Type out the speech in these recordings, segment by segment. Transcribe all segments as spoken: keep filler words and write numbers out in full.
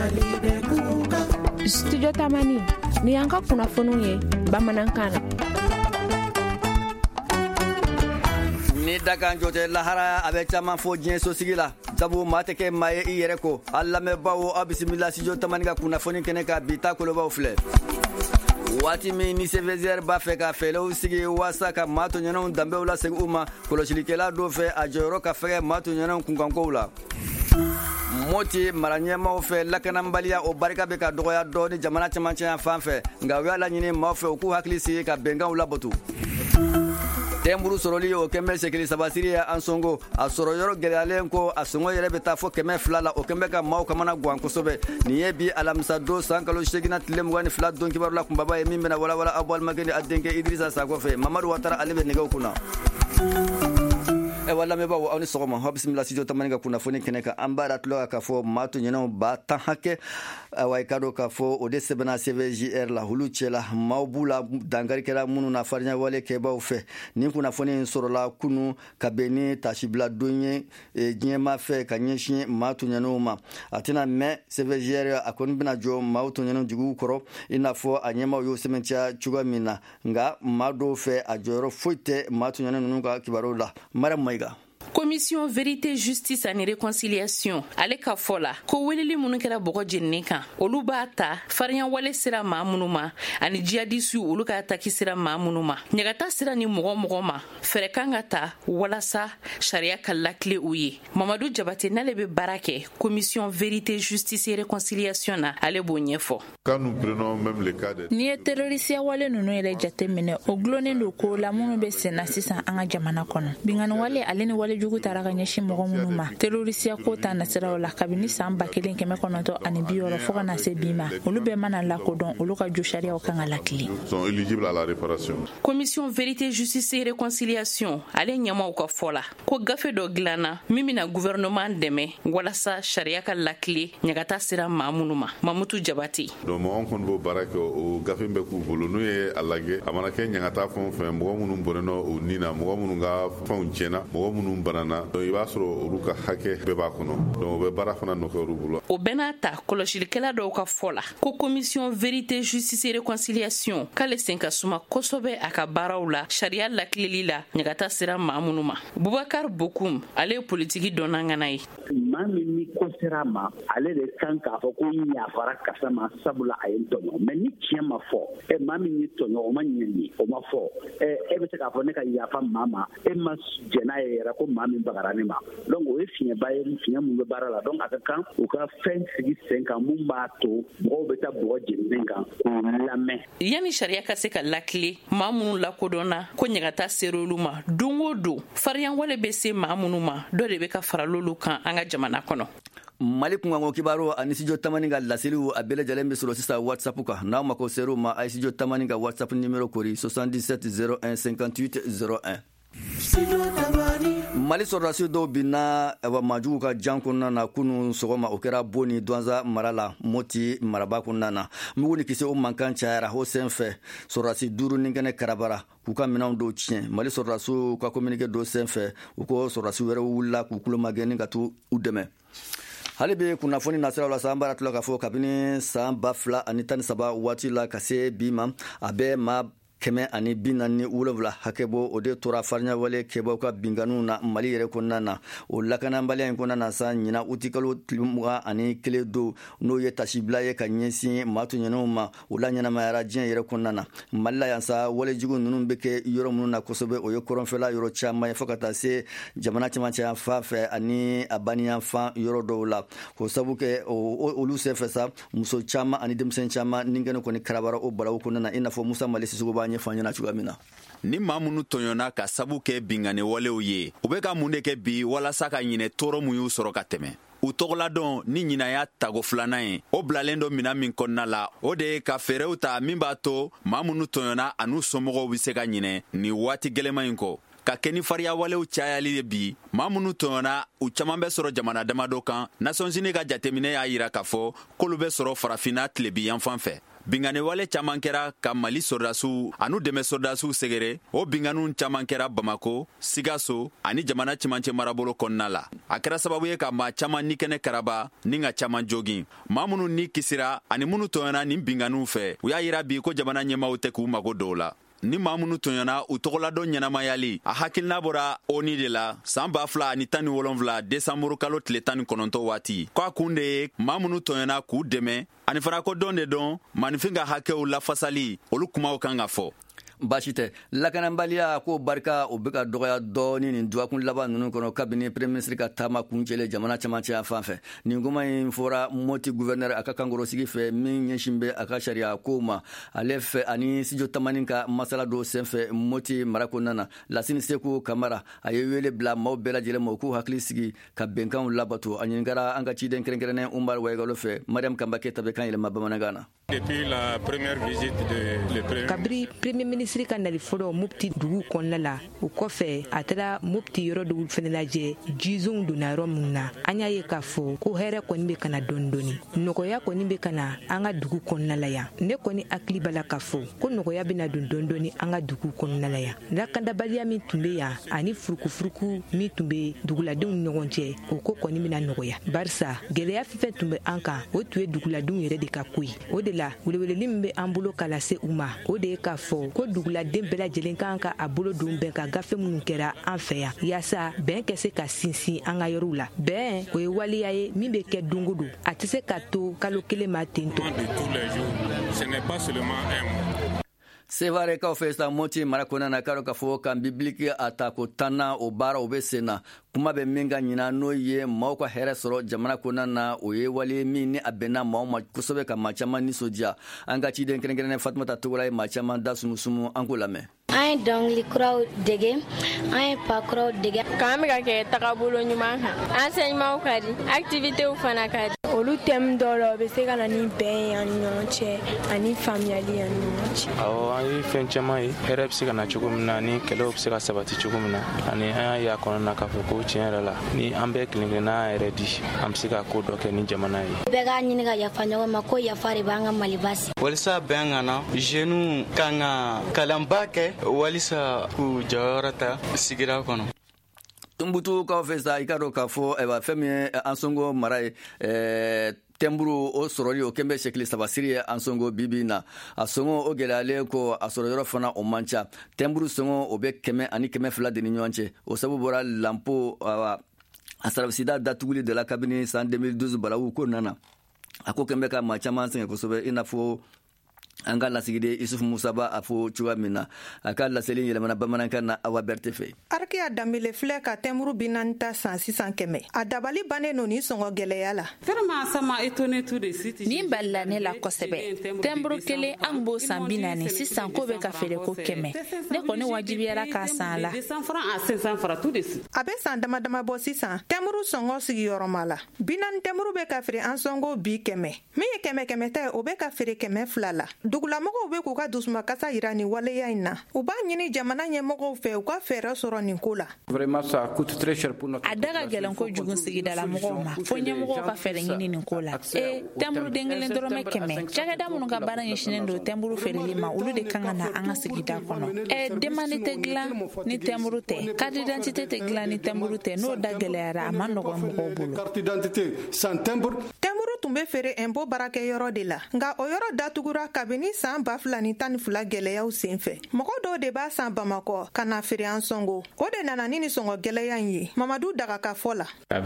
Studio Tamani ni an ka kunnafoniw ye bamanankan na. Ni daga jote lahara abe caman fo diɲɛ sosigi la sabu maa tɛ kɛ maa ye i yɛrɛ ko a lamɛnbaaw a bisimila Studio Tamani ka kunnafoni kɛnɛ ka bi ta kolobaw filɛ. Waati min ni C V Z R b'a fɛ ka fɛɛrɛw sigi waasa ka maa tɔɲɔgɔnw danbew lasegin u ma kɔlɔsilikɛla dɔw fɛ a jɔyɔrɔ ka fɛgɛ maa tɔɲɔgɔnw kunkankow la. Moti mara ɲɛmaaw fɛ lakanabaliya o barika bɛ ka dɔgɔya dɔɔni jamana cɛmancɛ fan fɛ nka u y'a laɲini maaw fɛ u k'u hakili sigi ka bɛnkanw labato. Tɛnburu sɔrɔli o kɛmɛ sekili sabasiri ye an sɔngo a sɔrɔ yɔrɔ gɛlɛyalen ko a sɔngɔ yɛrɛ bɛ taa fɔ kɛmɛ fila la o kɛmɛ ka maaw kamana guwan kosɛbɛ nin ye bi alamisa don san kalo segina tile mugan ni fila don kibaru la kunbaba ye min bɛna walawala aw balimakɛ ni a denkɛ Idrisa Sakɔ fɛ Mamadu Watara ale bɛ nɛgɛw kunna. Ewa lamɛnbaaw aw ni sɔgɔma aw bisimila Studio Tamani ka kunnafoni kɛnɛ kan an b'a ratulɔ k'a fɔ maa tɔɲɔgɔnw ba tan hakɛ awa i ka dɔn k'a fɔ o de sɛbɛnna C V Z R la olu cɛla maaw b'u la dankari kɛra minnu na fariɲawale kɛbaaw fɛ nin kunnafoni in sɔrɔla kunu ka bɛn ni tasibila don ye diɲɛma fɛ ka ɲɛsin maa tɔɲɔgɔnw ma a tɛna mɛn C V Z R a kɔni bɛna jɔ maaw tɔɲɔgɔnw juguw kɔrɔ i n'a fɔ a ɲɛmaaw y'o sɛbɛntiya cogoya min na nka maa dɔw fɛ a jɔyɔrɔ foyi tɛ maa tɔɲɔgɔn ninnu ka kibaruw la. Mariam Mayiga. Commission Vérité, Justice ani Réconciliation ale ka fɔ la ko weleli minnu kɛra bɔgɔ jenini kan olu b'a ta fariɲawale sira maa minnu ma ani jihadisiw olu ka ataki sira maa minnu ma ɲagata sira ni mɔgɔ mɔgɔ ma fɛrɛ kan ka ta walasa sariya ka lakile u ye. Mamadu Jabate n'ale bɛ baara kɛ Commission Vérité, Justice et Réconciliation na ale b'o ɲɛfɔ. Ni ye terrorisiya wale ninnu yɛrɛ jate minɛ o gulonnen don ko la minnu bɛ senna sisan an ka jamana kɔnɔ bingani wale ale ni wale jugu taara ka ɲɛsin mɔgɔ minnu ma terrorisiya ko ta nasiraw la kabini san ba kelen kɛmɛ kɔnɔntɔn ani bi wɔɔrɔ fo ka na se bi ma olu bɛɛ mana lakodɔn olu ka jo sariyaw kan ka lakili. Commission Vérité, Justice et Réconciliation ale ɲɛmaaw ka fɔ la ko gafe dɔ dilanna min bɛna gouvernement dɛmɛ walasa sariya ka lakile ɲagata sira maa minnu ma. Mamutu Jabate. Donc mɔgɔ kɔni b'o baara kɛ o gafe bɛ k'u bolo n'u ye a lajɛ a mana kɛ ɲagata fɛn o fɛn mɔgɔ minnu bɔnɛna o ni na mɔgɔ minnu ka fɛnw tiɲɛna mɔgɔ minnu banana donc i b'a sɔrɔ olu ka hakɛ bɛɛ b'a kɔnɔ donc o bɛ baara fana nɔfɛ olu bolo. O bɛɛ n'a ta kɔlɔsilikɛla dɔw ka fɔ la ko Commission Vérité, Justice et Réconciliation k'ale sen ka suma kosɛbɛ a ka baaraw la sariya lakileli la ɲagata sira maa minnu ma. Bubakar Bokum ale ye politiki dɔnnangana ye. Maa min ni kɔsira ma ale de kan k'a fɔ ko yafara kasa ma sabula a ye tɔɲɔ mais ni tiɲɛ ma fɔ ɛ maa min ye tɔɲɔ o ma ɲɛ ye o ma fɔ ɛ e bɛ se k'a fɔ ne ka yafa maa ma e ma jɛn n'a ye yɛrɛ ko maa min bagara ne ma donc o ye fiɲɛba ye fiɲɛ mun bɛ baara la donc a ka kan u ka fɛn sigi sen kan mun b'a to mɔgɔw bɛ taa bɔgɔ jeninen kan k'u lamɛn. Yani sariya ka se ka lakile maa minnu lakodɔnna ko ɲagata ser'olu ma don o don fariɲawale bɛ se maa minnu ma dɔ de bɛ ka fara l'olu kan an ka jamana kɔnɔ. Mali kunkanko kibaru ani Studio Tamani ka laseliw a bɛɛ lajɛlen bɛ sɔrɔ sisan WhatsApp kan n'aw mako ser'u ma a ye Studio Tamani ka WhatsApp numéro kori soixante-dix-sept zéro un cinquante-huit zéro un. Mali sɔrɔdasi dɔw binna maajugu ka jan kɔnɔna na kunu sɔgɔma o kɛra Bo ni Douentza mara la Moti maraba kɔnɔna na mugu ni kisi o mankan cayara o senfɛ sɔrɔdasi duuru ni kɛnɛ karabara k'u ka minɛnw dɔw tiɲɛ Mali sɔrɔdasiw ka communiqué dɔ senfɛ u ko sɔrɔdasi wɛrɛw wulila k'u kulomagɛni ka t'u dɛmɛ. Hali bi kunnafoni nasiraw la san baara tila k'a fɔ kabini san ba fila ani tan ni saba waati la ka se bi ma a bɛ maa kɛmɛ ani bi naani wolonwula hakɛ bɔ o de tora fariɲawale kɛbaaw ka binganiw na Mali yɛrɛ kɔnɔna na o lakanabaliya in kɔnɔna na sa ɲina uti kalo tile mugan ani kelen don n'o ye tasibila ye ka ɲɛsin maa tɔɲɔgɔnw ma o la ɲɛnamayara diɲɛ yɛrɛ kɔnɔna na Mali la yan sa walejugu ninnu bɛ kɛ yɔrɔ minnu na kosɛbɛ o ye kɔrɔnfɛla yɔrɔ caman ye fo ka taa se jamana cɛmancɛ yan fan fɛ ani a baniyan fan yɔrɔ dɔw la k'o sabu kɛ olu senfɛ sa muso caman ani denmisɛn caman ni kɛnɛ kɔni karabara o balawu kɔnɔna na i n'a fɔ Musa Mali Sisoko b'a ɲɛfɔ an ɲɛna cogoya min na. Ni maa minnu tɔɲɔna ka sabu kɛ bingani walew ye u bɛ ka mun de kɛ bi walasa ka ɲinɛ tɔɔrɔ mun y'u sɔrɔ ka tɛmɛ u tɔgɔladɔn ni ɲinaya tago filanan ye o bilalen dɔ mina min kɔnɔna la o de ye ka fɛɛrɛw ta min b'a to maa minnu tɔɲɔna an'u somɔgɔw bɛ se ka ɲinɛ ni waati gɛlɛman in kɔ ka kɛ ni fariya walew cayali ye bi maa minnu tɔɲɔna u caman bɛ sɔrɔ jamana damadɔ kan Nations Unies ka jateminɛ y'a yira k'a fɔ k'olu bɛ sɔrɔ farafinna tilebi yanfan fɛ bingane wale caman kɛra ka Mali sɔrdasiw anu dɛmɛ sɔrdasiw sɛgɛrɛ. O binganiw caman kɛra Bamako, Sikaso ani jamana cɛmancɛ marabolo kɔnɔna la. A kɛra sababu ye ka maa caman ni kɛnɛ karaba ni ka caman jogin. Maa minnu ni kisira ani minnu tɔɲɔna ni binganiw fɛ, u y'a yira bi ko jamana ɲɛmaaw tɛ k'u mago dɔw la. Ni maa minnu tɔɲɔna u tɔgɔladon ɲɛnamayali a hakilina bɔra O N U de la san ba fila ani tan ni wolonwula desanburu kalo tile tan ni kɔnɔntɔn waati. K'a kun de ye maa minnu tɔɲɔna k'u dɛmɛ ani fana ko dɔn de dɔn maanifin ka hakɛw lafasali olu kumaw kan ka fɔ. Baasi tɛ lakanabaliya ko barika o bɛ ka dɔgɔya dɔɔni nin duwakun laban ninnu kɔnɔ kabini premier ministre ka taama kuncɛlen jamana camancɛ fan fɛ. Nin kuma in fɔra Moti gouverneur a ka kankɔrɔsigi fɛ min ɲɛsin bɛ a ka sariya kow ma. Ale fɛ ani studio tamani ka masala dɔw senfɛ Moti mara kɔnɔna na. Lasini Seku Kamara a ye wele bila maaw bɛɛ lajɛlen ma u k'u hakili sigi ka bɛnkanw labato. A ɲininkara an ka ciden kɛrɛnkɛrɛnnen Umar Waigalo fɛ. Mariam Kamba Keta bɛ kan yɛlɛma bamanankan na. Depuis la première visite de le premier Kabri premier ministre ka nali fɔlɔ Mopti dugu kɔnɔna la o kɔfɛ a taara Mopti yɔrɔ dɔw fɛnɛ lajɛ jizonw donna yɔrɔ min na an y'a ye k'a fɔ ko hɛrɛ kɔni bɛ kana dɔɔni dɔɔni nɔgɔya kɔni bɛ kana an ka dugu kɔnɔna la yan ne kɔni hakili b'a la k'a fɔ ko nɔgɔya bɛna don dɔɔni dɔɔni an ka dugu kɔnɔna la yan lakandabaliya min tun bɛ yan ani furukufuruku min tun bɛ duguladenw ni ɲɔgɔn cɛ o ko kɔni bɛna nɔgɔya barisa gɛlɛya fɛn fɛn tun bɛ an kan o tun ye duguladenw yɛrɛ de ka ko ye o de la weleweleli min bɛ an bolo ka lase u ma o de ye k'a fɔ ko duguladen bɛɛ lajɛlen kan ka a bolo don bɛn ka gafe minnu kɛra an fɛ yan yaasa bɛn kɛ se ka sinsin an ka yɔrɔw la bɛn o ye waliya ye min bɛ kɛ don o don a tɛ se ka to kalo kelen ma ten tɔ. Sevarekaw fɛ sa Moti mara kɔnɔna na k'a dɔn k'a fɔ kan bibiliki a ta ko tan na o baara o bɛ sen na kuma bɛ min ka ɲina n'o ye maaw ka hɛrɛ sɔrɔ jamana kɔnɔna na o ye wale min ni a bɛnna maaw ma kosɛbɛ ka maa caman nisɔndiya an ka ciden kɛrɛnkɛrɛnnen Fatumata Togola ye maa caman da sumusumu an k'o lamɛn. An ye dɔnkili kuraw dege an ye pa kuraw dege k'an bɛ ka kɛ tagabolo ɲuman kan enseignement ka di activitéw fana ka di olu thème dɔw la o bɛ se ka na ni bɛn yan ni ɲɔgɔn cɛ ani faamuyali yan ni ɲɔgɔn cɛ. Awɔ an ye fɛn caman ye hɛrɛ bɛ se ka na cogo min na ni kɛlɛw bɛ se ka sabati cogo min na ani an y'a ye a kɔnɔna na k'a fɔ ko tiɲɛ yɛrɛ la ni an bɛɛ kelen kelen n'an yɛrɛ di an bɛ se ka ko dɔ kɛ ni jamana ye. Bɛɛ k'a ɲini ka yafa ɲɔgɔn ma ko yafa de b'an ka Mali basi. Walisa bɛn ka na jeunes kan ka kalanba kɛ walisa k'u jɔyɔrɔ ta sigida kɔnɔ. Tumbutu kaw fɛ sa i ka dɔn k'a fɔ fɛn min ye an Songo mara ye tɛnburu o sɔrɔli o kɛn bɛ sɛkili sabasiri ye an Songo bibi na a sɔngɔ o gɛlɛyalen ko a sɔrɔ yɔrɔ fana o man ca tɛnburu sɔngɔ o bɛ kɛmɛ ani kɛmɛ fila de ni ɲɔgɔn cɛ o sababu bɔra lampo a sarabisida datuguli de la kabini san deux mille douze balawu ko nana a ko kɛn bɛ ka maa caman sɛgɛn kosɛbɛ i n'a fɔ an ka lasigiden Isufu Musaba a fɔ cogoya min na a ka laseli yɛlɛmana bamanankan na Awa Berete fɛ. Arikiya Danbele filɛ ka tɛmuru bi naani ta san sisan kɛmɛ a dabali bannen no ni sɔngɔ gɛlɛya la. Nin balila ne la kosɛbɛ tɛmuru kelen an b'o san bi naani sisan ko bɛ ka feere ko kɛmɛ ne kɔni wajibiyara k'a san la. A bɛ san dama dama bɔ sisan tɛmuru sɔngɔ sigiyɔrɔma la bi naani tɛmuru bɛ ka feere an sɔngɔ bi kɛmɛ min ye kɛmɛ kɛmɛ ta ye o bɛ ka feere kɛmɛ fila la. Dugulamɔgɔw bɛ k'u ka dusumakasa yira nin waleya in na u b'a ɲini jamana ɲɛmɔgɔw fɛ u ka fɛɛrɛ sɔrɔ nin ko la. A da ka gɛlɛn kojugu sigidala mɔgɔw ma fo ɲɛmɔgɔw ka fɛɛrɛ ɲini nin ko la e tɛnburu den kelen dɔrɔmɛ kɛmɛ cakɛda minnu ka baara ɲɛsinnen don tɛnburu feereli ma olu de kan ka na an ka sigida kɔnɔ ɛ demande tɛ dilan ni tɛnburu tɛ carte d'identité tɛ dilan ni tɛnburu tɛ n'o da gɛlɛyara a ma nɔgɔ mɔgɔw bolo. Tɛnburu tun bɛ feere impôt baarakɛyɔrɔ de la nka o yɔrɔ datugura kabini ni san ba fila ni tan ni fila gɛlɛyaw sen fɛ mɔgɔ dɔw de b'a san Bamakɔ ka na feere an Songo o de nana ni ni sɔngɔ gɛlɛya in ye Mamadu Daga ka fɔ la.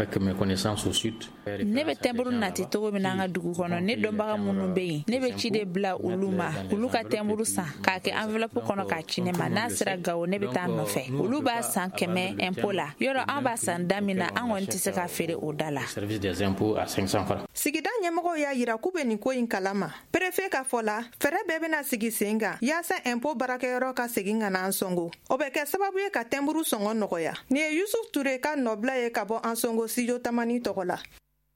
Ne bɛ tɛnburu nati cogo min na an ka dugu kɔnɔ ne dɔnbaga minnu bɛ yen ne bɛ ci de bila olu ma olu ka tɛnburu san k'a kɛ enveloppe kɔnɔ k'a ci ne ma n'a sera Gawo ne bɛ taa nɔfɛ olu b'a san kɛmɛ impôt la yɔrɔ an b'a san da min na an kɔni tɛ se ka feere o da la. Sigida ɲɛmɔgɔw y'a yira k'u bɛ nin ko in kalama préfet ka fɔ la fɛrɛ bɛɛ bɛna sigi sen kan yaasa impôt baarakɛyɔrɔ ka segin ka na an Songo o bɛ kɛ sababu ye ka tɛnburu sɔngɔ nɔgɔya nin ye Yusuf Ture ka nɔbila ye ka bɔ an Songo studio tamani tɔgɔ la.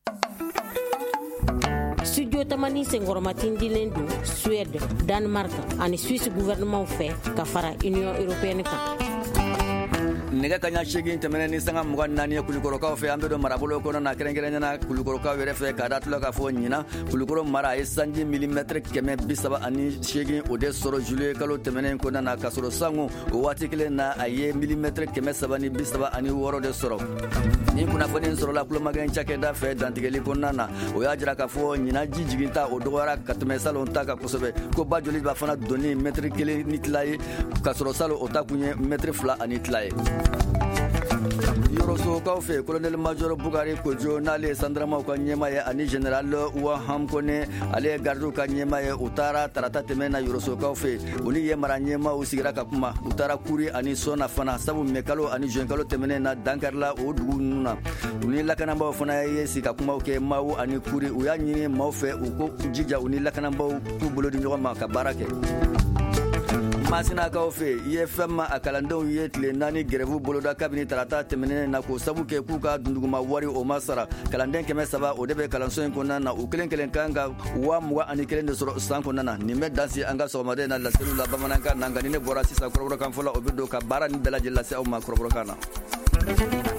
Studio tamani senkɔrɔmatin dilen don Suède, Danemark ani Suisse gouvernement fɛ ka fara Union européenne kan. nɛgɛ kaɲa segin tɛmɛnen ni sanga mugan naani ye kulukorokaw fɛ an bɛ don marabolo kɔnɔ na kɛrɛnkɛrɛnnena kulukorokaw yɛrɛ fɛ k'a da tila k'a fɔ ɲina kulukoro mara a ye sanji milimɛtiri kɛmɛ bi saba ani segin o de sɔrɔ juillet kalo tɛmɛnen kɔnɔna na k'a sɔrɔ sango o waati kelen na a ye milimɛtiri kɛmɛ saba ni bi saba ani wɔɔrɔ de sɔrɔ. ni kunnafoni sɔrɔla kulomagɛn cakɛda fɛ dantigɛli kɔnɔna na o y'a jira k'a fɔ ɲina ji jiginta o dɔgɔyara ka tɛmɛ salon ta kan kosɛbɛ ko ba joli b'a fana donni mɛtiri kelen ni tila ye k'a sɔrɔ salon o ta kun ye mɛtiri fila ani tila ye. yɔrɔsokaw fɛ colonel major bukari kojo n'ale ye sandaramaw ka ɲɛma ye ani general waham kone ale ye gardiw ka ɲɛma ye u taara tarata tɛmɛ na yɔrɔsokaw fɛ u ni ye mara ɲɛmaw sigira ka kuma u taara kuri ani sɔna fana sabu mɛkalo ani juɛnkalo tɛmɛnen na dankarila o dugu ninnu na u ni lakanabaw fana ye sigi ka kumaw kɛ mawu ani kuri u y'a ɲini maaw fɛ u ko jija u ni lakanabaw k'u bolo di ɲɔgɔn ma ka baara kɛ. masinakaw fɛ i ye fɛn ma a kalandenw ye tile naani gɛrɛfu boloda kabini tarata tɛmɛnen na k'o sabu kɛ k'u ka dunduguma wari o ma sara kalanden kɛmɛ saba o de bɛ kalanso in kɔnɔna na u kelen kelen kan ka wa mugan ani kelen de sɔrɔ san kɔnɔna na nin bɛ dansi an ka sɔgɔmaden na laseliw la bamanankan na nka ni ne bɔra sisan kɔrɔbɔrɔkan fɔlɔ o bɛ don ka baara ni bɛɛ lajɛlen lase aw ma kɔrɔbɔrɔkan na.